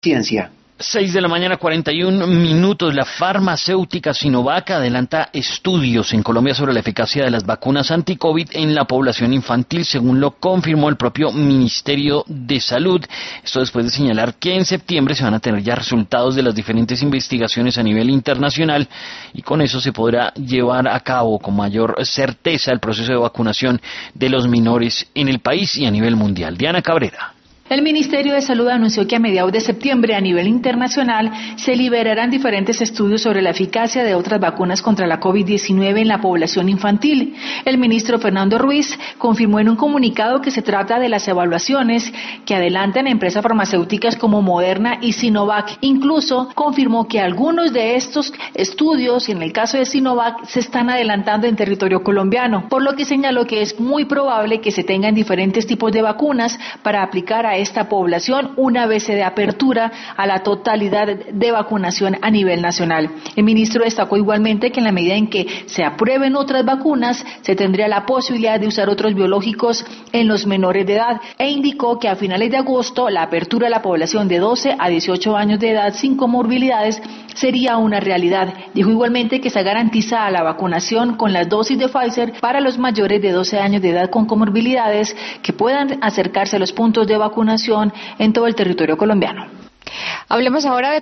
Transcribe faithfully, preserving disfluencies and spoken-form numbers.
Ciencia. Seis de la mañana, cuarenta y un minutos. La farmacéutica Sinovac adelanta estudios en Colombia sobre la eficacia de las vacunas anti-COVID en la población infantil, según lo confirmó el propio Ministerio de Salud. Esto después de señalar que en septiembre se van a tener ya resultados de las diferentes investigaciones a nivel internacional y con eso se podrá llevar a cabo con mayor certeza el proceso de vacunación de los menores en el país y a nivel mundial. Diana Cabrera. El Ministerio de Salud anunció que a mediados de septiembre a nivel internacional se liberarán diferentes estudios sobre la eficacia de otras vacunas contra la COVID diecinueve en la población infantil. El ministro Fernando Ruiz confirmó en un comunicado que se trata de las evaluaciones que adelantan empresas farmacéuticas como Moderna y Sinovac. Incluso confirmó que algunos de estos estudios, y en el caso de Sinovac, se están adelantando en territorio colombiano, por lo que señaló que es muy probable que se tengan diferentes tipos de vacunas para aplicar a esta población una vez se dé apertura a la totalidad de vacunación a nivel nacional. El ministro destacó igualmente que en la medida en que se aprueben otras vacunas, se tendría la posibilidad de usar otros biológicos en los menores de edad e indicó que a finales de agosto la apertura de la población de doce a dieciocho años de edad sin comorbilidades sería una realidad. Dijo igualmente que se garantiza la vacunación con las dosis de Pfizer para los mayores de doce años de edad con comorbilidades que puedan acercarse a los puntos de vacunación en todo el territorio colombiano. Hablemos ahora de